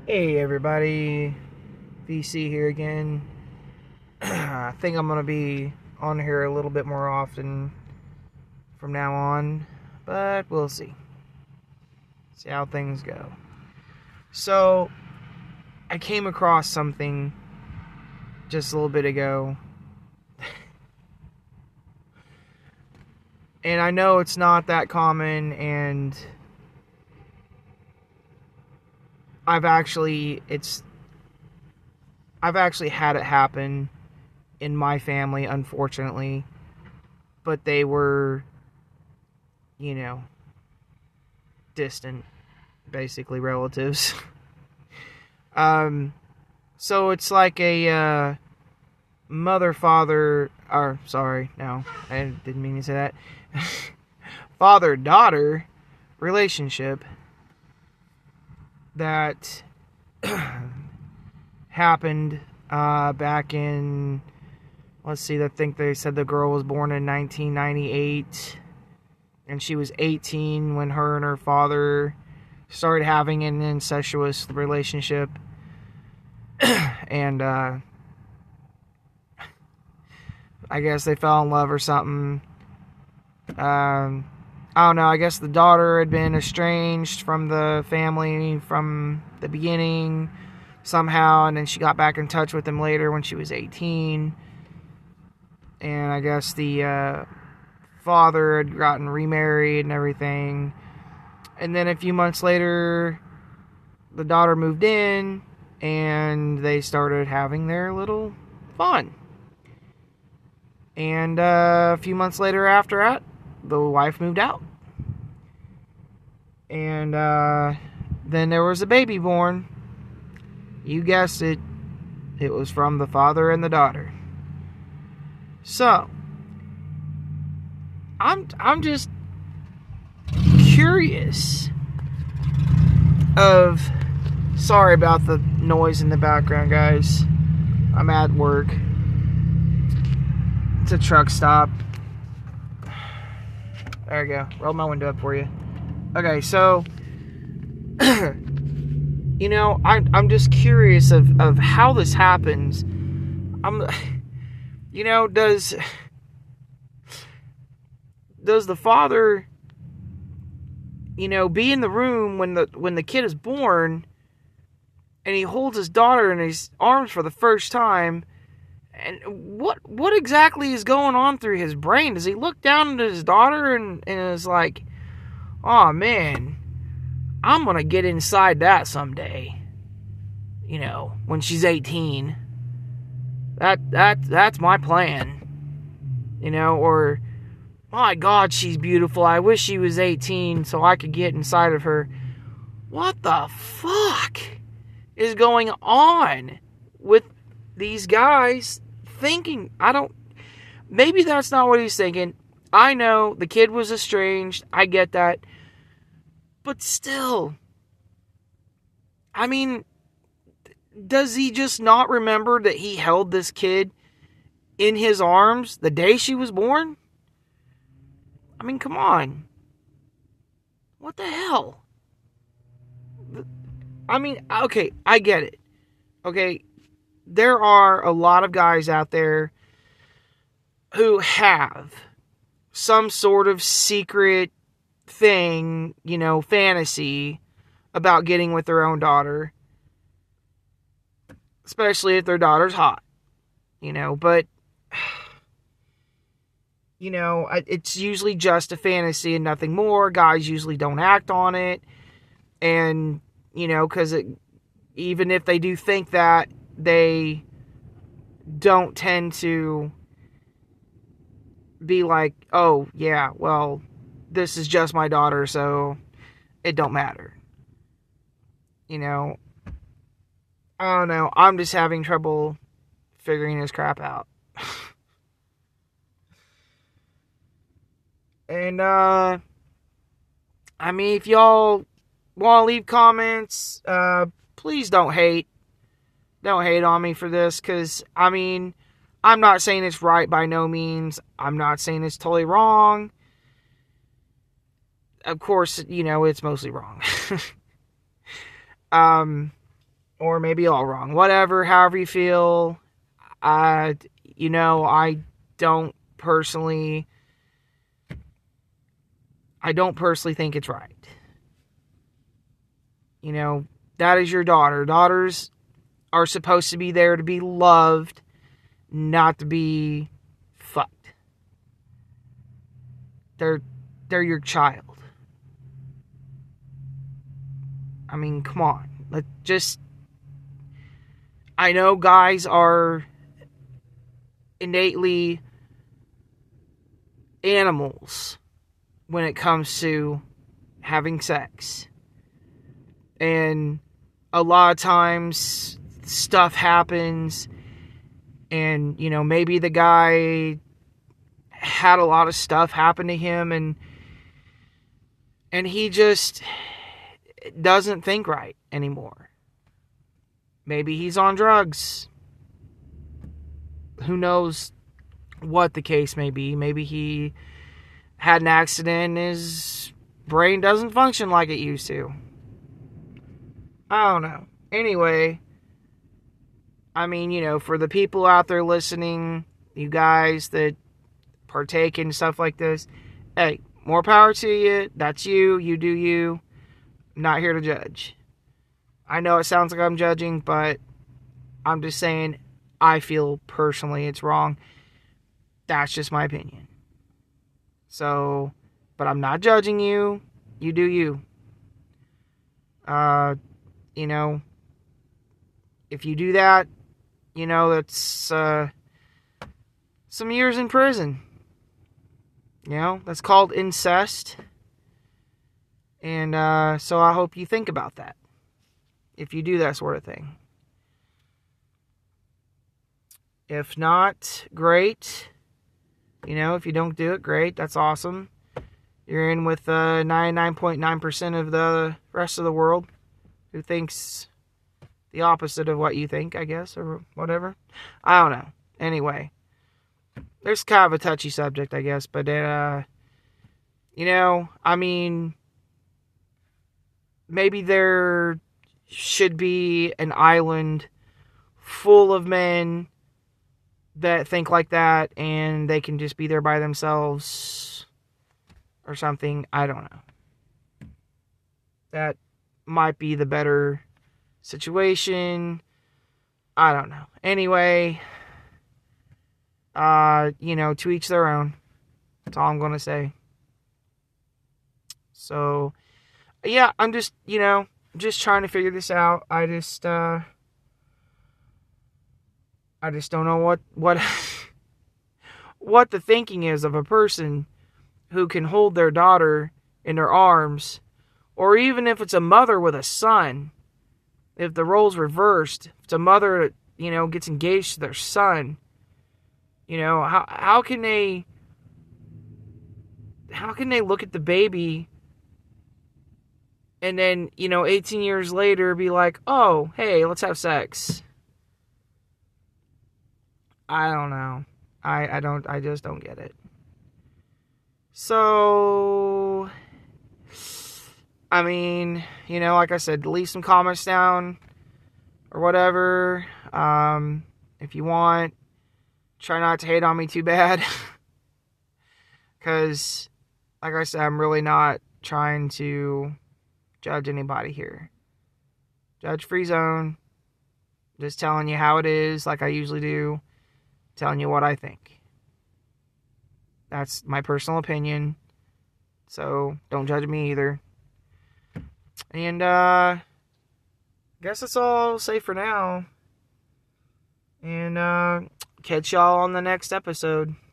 Hey everybody, VC here again. I think I'm going to be on here a little bit more often from now on, but we'll see. See how things go. So, I came across something just a little bit ago. And I know it's not that common, and I've actually had it happen in my family, unfortunately, but they were, distant, basically relatives. So it's like a mother-father, or sorry, no, I didn't mean to say that, father-daughter relationship that happened back in, let's see, I think they said the girl was born in 1998, and she was 18 when her and her father started having an incestuous relationship. And I guess they fell in love or something. I don't know, I guess the daughter had been estranged from the family from the beginning somehow, and then she got back in touch with him later when she was 18. And I guess the father had gotten remarried and everything. And then a few months later, the daughter moved in, and they started having their little fun. And a few months later after that, the wife moved out. And then there was a baby born. You guessed it. It was from the father and the daughter. So, I'm just curious of... Sorry about the noise in the background, guys. I'm at work. It's a truck stop. There we go. Roll my window up for you. Okay, so... I'm just curious of how this happens. Does the father, be in the room when the kid is born, and he holds his daughter in his arms for the first time, and what exactly is going on through his brain? Does he look down at his daughter and is like, oh man, I'm gonna get inside that someday, when she's 18. That's my plan, or, my God, she's beautiful, I wish she was 18 so I could get inside of her. What the fuck is going on with these guys thinking? Maybe that's not what he's thinking. I know the kid was estranged, I get that, but still, does he just not remember that he held this kid in his arms the day she was born? Come on. What the hell? Okay, I get it. Okay, there are a lot of guys out there who have some sort of secret thing, fantasy about getting with their own daughter. Especially if their daughter's hot. But... it's usually just a fantasy and nothing more. Guys usually don't act on it. And, because even if they do think that, they don't tend to be like, oh, yeah, well, this is just my daughter, so it don't matter. I don't know. I'm just having trouble figuring this crap out. And, if y'all want to leave comments, please don't hate. Don't hate on me for this, because, I'm not saying it's right by no means. I'm not saying it's totally wrong. Of course, it's mostly wrong. or maybe all wrong. Whatever, however you feel. I don't personally think it's right. That is your daughter. Daughters are supposed to be there to be loved, not to be fucked. They're your child. I mean, come on. I know guys are innately animals when it comes to having sex. And a lot of times stuff happens and, maybe the guy had a lot of stuff happen to him and he just doesn't think right anymore. Maybe he's on drugs. Who knows what the case may be. Maybe he had an accident and his brain doesn't function like it used to. I don't know. Anyway, I mean, for the people out there listening, you guys that partake in stuff like this, hey, more power to you. That's you. You do you. I'm not here to judge. I know it sounds like I'm judging, but I'm just saying I feel personally it's wrong. That's just my opinion. So, but I'm not judging you. You do you. If you do that, that's some years in prison. That's called incest. And so I hope you think about that if you do that sort of thing. If not, great. If you don't do it, great. That's awesome. You're in with 99.9% of the rest of the world who thinks the opposite of what you think, I guess, or whatever. I don't know. Anyway, there's kind of a touchy subject, I guess, but maybe there should be an island full of men that think like that, and they can just be there by themselves or something. I don't know. That might be the better situation. I don't know. Anyway, to each their own. That's all I'm going to say. So, yeah, I'm just trying to figure this out. I just don't know what what the thinking is of a person who can hold their daughter in their arms, or even if it's a mother with a son, if the roles reversed, if it's a mother that, gets engaged to their son, how can they look at the baby and then, 18 years later be like, oh, hey, let's have sex? I don't know. I just don't get it. So, I mean, like I said, leave some comments down or whatever. If you want, try not to hate on me too bad. Because, like I said, I'm really not trying to judge anybody here. Judge free zone. Just telling you how it is, like I usually do. Telling you what I think. That's my personal opinion. So, don't judge me either. And, guess that's all I'll say for now. And, catch y'all on the next episode.